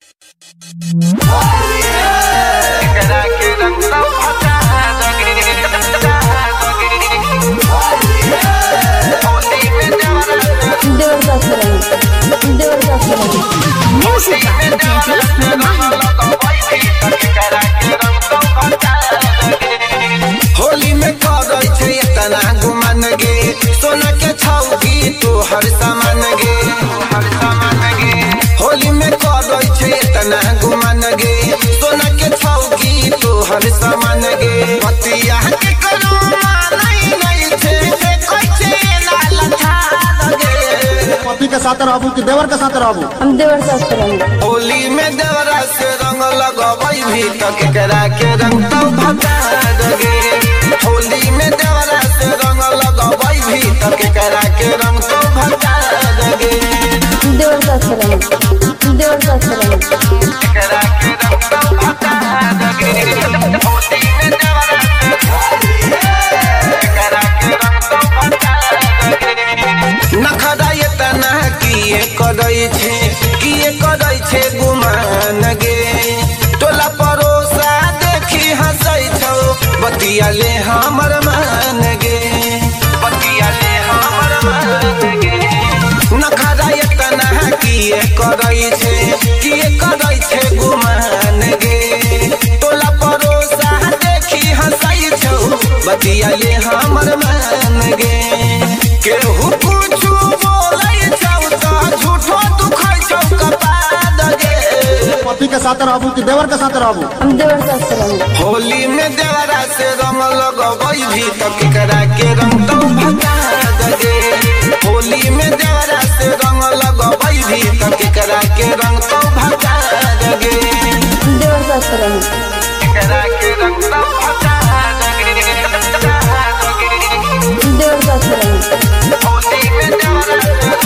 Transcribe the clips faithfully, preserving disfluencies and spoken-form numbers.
होली में करई छे इतना गुमान गे सोना के छौकी तू हर सामान गे हर सामान गे होली में करई छे इतना गुमान गे सोना के छौकी तू हर सामान गे पतिया के करू नहीं नहीं छे कोई छे लाल था लगे पति के साथ रहबू कि देवर के साथ रहबू? हम देवर साथ रहेंगे। होली में देवरा से रंग लगवई भी तक करा के रंग तो भगा दगे होली में देवरा से रंग लगवई भी तक करा के रंग तो भगा दगे देवर साथ रहेंगे। देवर साथ रहेंगे। करा के रंग तो भगा दगे होली में देवरा से करा के रंग तो भगा दगे नखरा ये तना किए करई छे किए करई छे गुमान गे टोला परोसा देखी हंसई छौ बतिया ले हमर मान गे बतिया ले हमर मान गे नखरा ये तना किए करई छे किए करई छे गुमान गे टोला परोसा देखी हंसई छौ बतिया ले हमर मान गे केहू कुछु बोलै छौ त झूठो दुखै छौ कपाद गे पति के साथ रहबू कि देवर के साथ रहबू? हम देवर साथ रहेंगे। होली में देवरा से रंग लगवई भी तक करा के रंग तो भगा दगे होली में देवरा से रंग लगवई भी तक करा के रंग तो भगा दगे देवर साथ रहेंगे। करा के रंग तो भगा दगे देवर साथ रहेंगे। होली में देवरा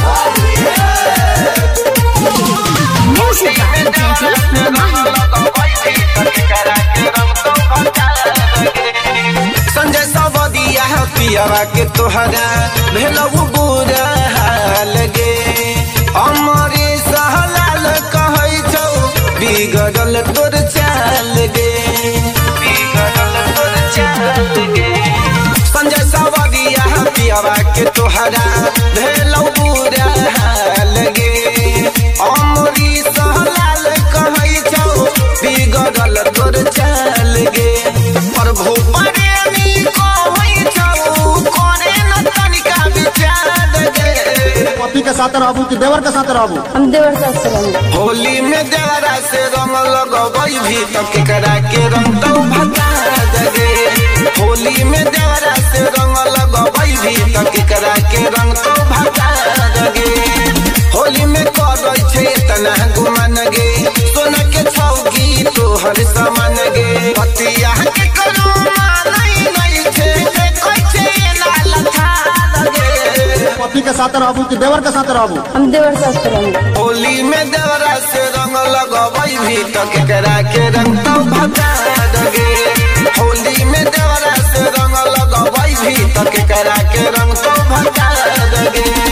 संजय सवदिया पियावा के तोहरा भेलऊ बुरा हाल गे अमरे सहलाल कहै छौ बिगड़ल तोर चाल गे बिगड़ल तोर चाल गे संजय सवदिया पियावा के तोहरा भेलऊ बुरा हाल गे अमरी सहलाल कहै छौ बिगड़ल तोर चाल गे प्रभु प्रेमी कहै छौ करे न तनिका विचार गे पति के साथ रहबू कि देवर के साथ रहबू? हम देवर साथ रहेंगे। होली में देवरा से रंग लगवई भी तक करा के रंग तो भगा दगे होली में देवरा से रंग लगवई भी तक करा के रंग तो भगा दगे होली में करई छे तना गुमान गे सोना के छौकी तो हर सामान गे पतिया के करू नहीं नहीं छे कोई छे लाल था लगे पति के साथ रहबू कि देवर के साथ रहबू? हम देवर साथ रहेंगे। होली में देवरा से रंग लगवई भी तक करा के रंग तो भगा दगे होली में देवरा से रंग लगवई भी तक करा के रंग तो भगा दगे।